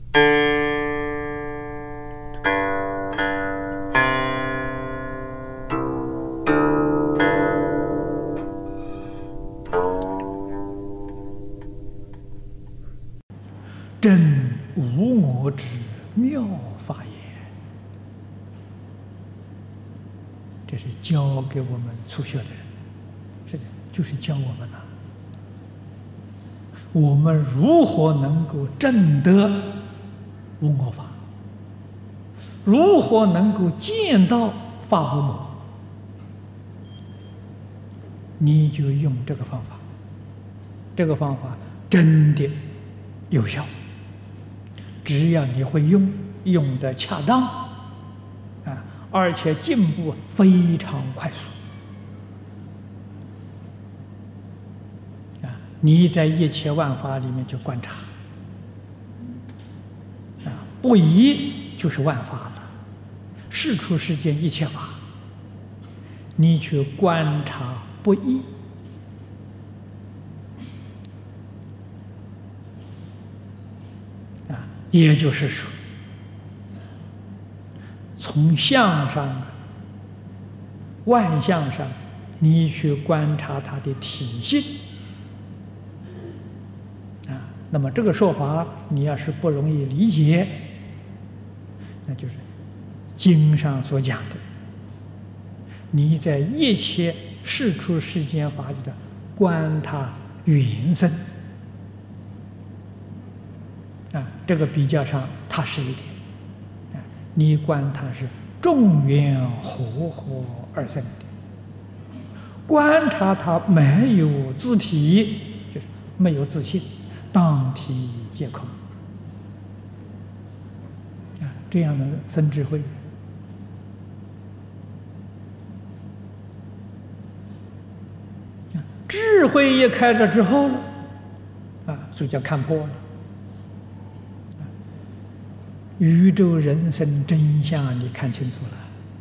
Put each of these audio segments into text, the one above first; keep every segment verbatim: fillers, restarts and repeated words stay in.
真无我之妙法也。这是教给我们初学的人，是的，就是教我们呐、啊，我们如何能够证得无我法，如何能够见到法无我，你就用这个方法，这个方法真的有效。只要你会用，用得恰当，啊，而且进步非常快速，啊，你在一切万法里面就观察，啊，不一就是万法了，世出世间一切法，你去观察不一。也就是说，从相上、万象上，你去观察它的体性啊。那么这个说法，你要是不容易理解，那就是经上所讲的，你在一切世出世间法里的观它原生。啊，这个比较上踏实一点。啊，你观它是众缘和合而生的，观察它没有自体，就是没有自性，当体皆空。啊，这样能生智慧。啊，智慧一开了之后呢，啊，所以叫看破了。宇宙人生真相你看清楚了，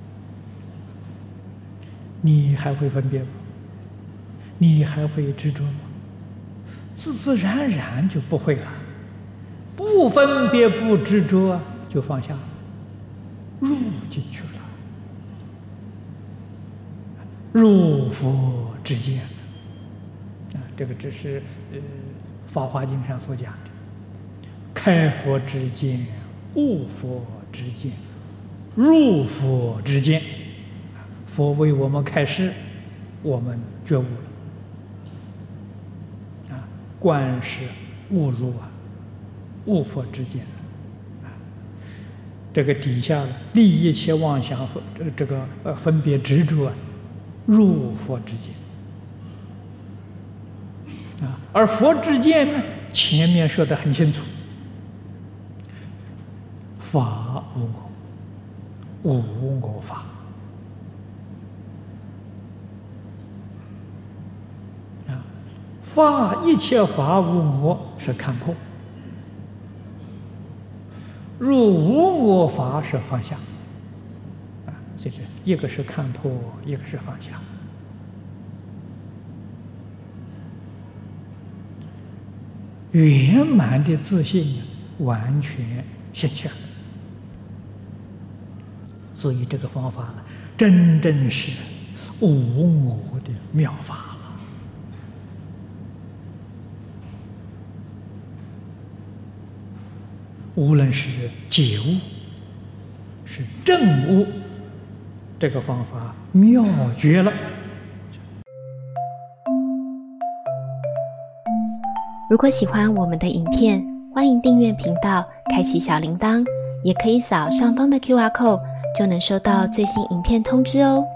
你还会分别吗？你还会执着吗？自自然然就不会了，不分别不执着就放下，入进去了，入佛之见啊，这个只是呃《法华经》上所讲的，开佛之见。悟佛之见，入佛之见，佛为我们开示，我们觉悟了。啊，观是悟入啊，悟佛之见。啊，这个底下立一切妄想，这个这个呃分别执着啊，入佛之见。啊，而佛之见呢，前面说得很清楚。法无我，无我法。啊，法一切法无我是看破，入无我法是放下。啊，所以这一个是看破，一个是放下。圆满的自信完全现前。所以这个方法呢，真正是无我的妙法了。无论是解悟，是证悟，这个方法妙绝了。 如果喜欢我们的影片，欢迎订阅频道，开启小铃铛，也可以扫上方的 Q R code。就能收到最新影片通知哦。